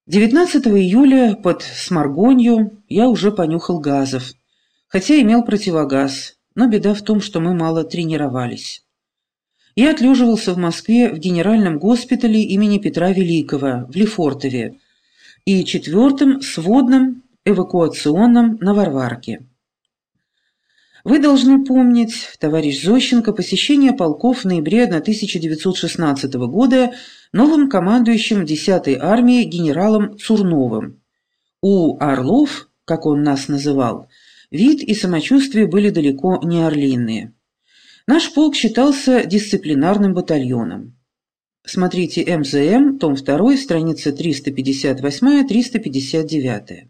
19 июля под Сморгонью я уже понюхал газов, хотя имел противогаз, но беда в том, что мы мало тренировались. Я отлеживался в Москве в Генеральном госпитале имени Петра Великого в Лефортове и 4-м сводном эвакуационном на Варварке. Вы должны помнить, товарищ Зощенко, посещение полков в ноябре 1916 года новым командующим 10-й армией генералом Цурновым. У Орлов, как он нас называл, вид и самочувствие были далеко не орлиные. Наш полк считался дисциплинарным батальоном. Смотрите МЗМ, том 2, страница 358-359.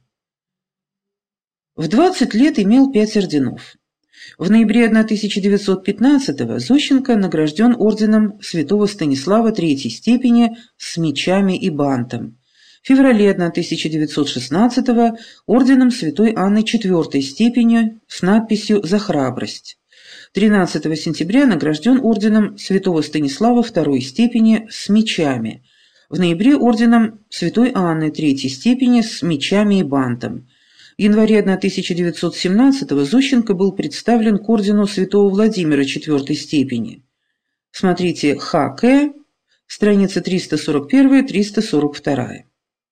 В 20 лет имел 5 орденов. В ноябре 1915-го Зощенко награжден орденом Святого Станислава III степени с мечами и бантом. В феврале 1916-го орденом Святой Анны IV степени с надписью «За храбрость». 13 сентября награжден орденом Святого Станислава II степени с мечами. В ноябре орденом Святой Анны III степени с мечами и бантом. В январе 1917-го Зощенко был представлен к ордену Святого Владимира IV степени. Смотрите ХК, страница 341-342.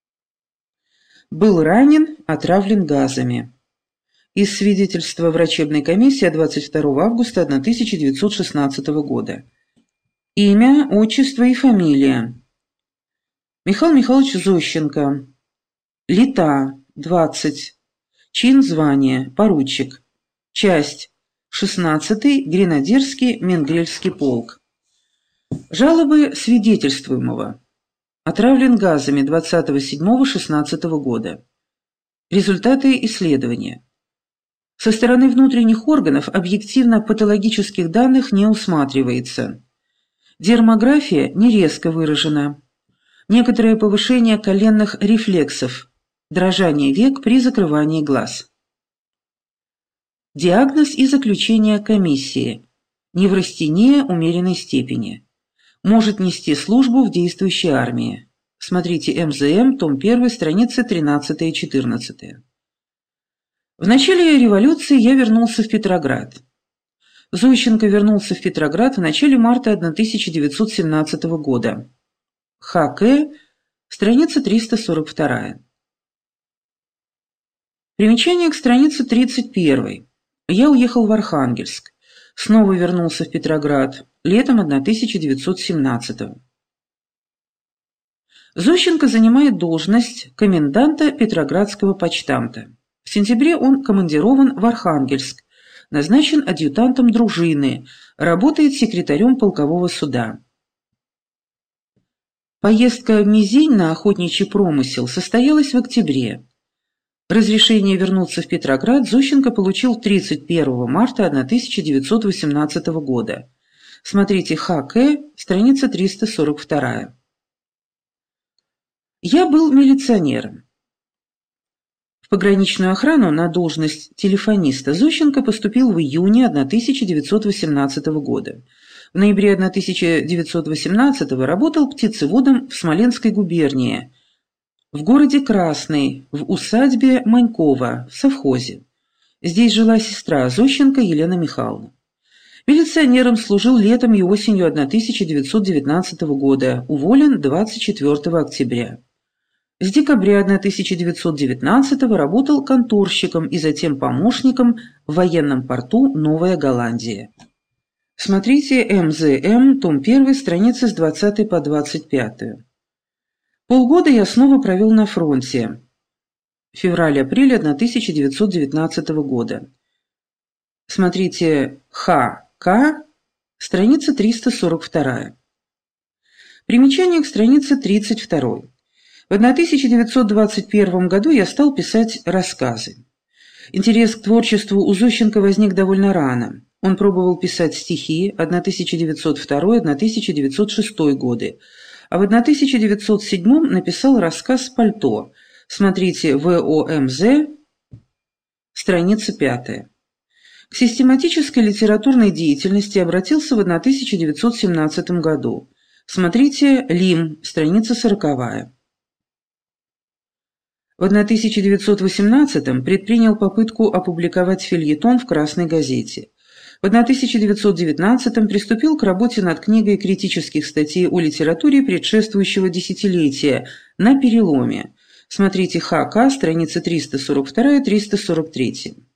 Был ранен, отравлен газами. Из свидетельства врачебной комиссии от 22 августа 1916 года. Имя, отчество и фамилия. Михаил Михайлович Зощенко. Лета, 20. Чин звания, поручик. Часть, 16-й гренадерский Менгрельский полк. Жалобы свидетельствуемого. Отравлен газами 27-16 года. Результаты исследования. Со стороны внутренних органов объективно-патологических данных не усматривается. Дермография не резко выражена. Некоторое повышение коленных рефлексов. Дрожание век при закрывании глаз. Диагноз и заключение комиссии. Неврастения умеренной степени. Может нести службу в действующей армии. Смотрите МЗМ, том 1, страницы 13 и 14. В начале революции я вернулся в Петроград. Зощенко вернулся в Петроград в начале марта 1917 года. ХК, страница 342. Примечание к странице 31. Я уехал в Архангельск. Снова вернулся в Петроград. Летом 1917. Зощенко занимает должность коменданта Петроградского почтамта. В сентябре он командирован в Архангельск, назначен адъютантом дружины, работает секретарем полкового суда. Поездка в Мизень на охотничий промысел состоялась в октябре. Разрешение вернуться в Петроград Зощенко получил 31 марта 1918 года. Смотрите ХК, страница 342. Я был милиционером. В пограничную охрану на должность телефониста Зощенко поступил в июне 1918 года. В ноябре 1918 работал птицеводом в Смоленской губернии, в городе Красный, в усадьбе Манькова, в совхозе. Здесь жила сестра Зощенко Елена Михайловна. Милиционером служил летом и осенью 1919 года, уволен 24 октября. С декабря 1919 работал конторщиком и затем помощником в военном порту Новая Голландия. Смотрите МЗМ, том 1, страницы с 20 по 25. Полгода я снова провел на фронте. Февраль-апрель 1919 года. Смотрите ХК, страница 342. Примечание к странице 32. В 1921 году я стал писать рассказы. Интерес к творчеству у Зощенко возник довольно рано. Он пробовал писать стихи 1902-1906 годы, а в 1907 написал рассказ «Пальто». Смотрите ВОМЗ, страница 5. К систематической литературной деятельности обратился в 1917 году. Смотрите ЛИМ, страница 40. В 1918 предпринял попытку опубликовать фельетон в «Красной газете». В 1919 приступил к работе над книгой критических статей о литературе предшествующего десятилетия «На переломе». Смотрите ХК, страницы 342-343.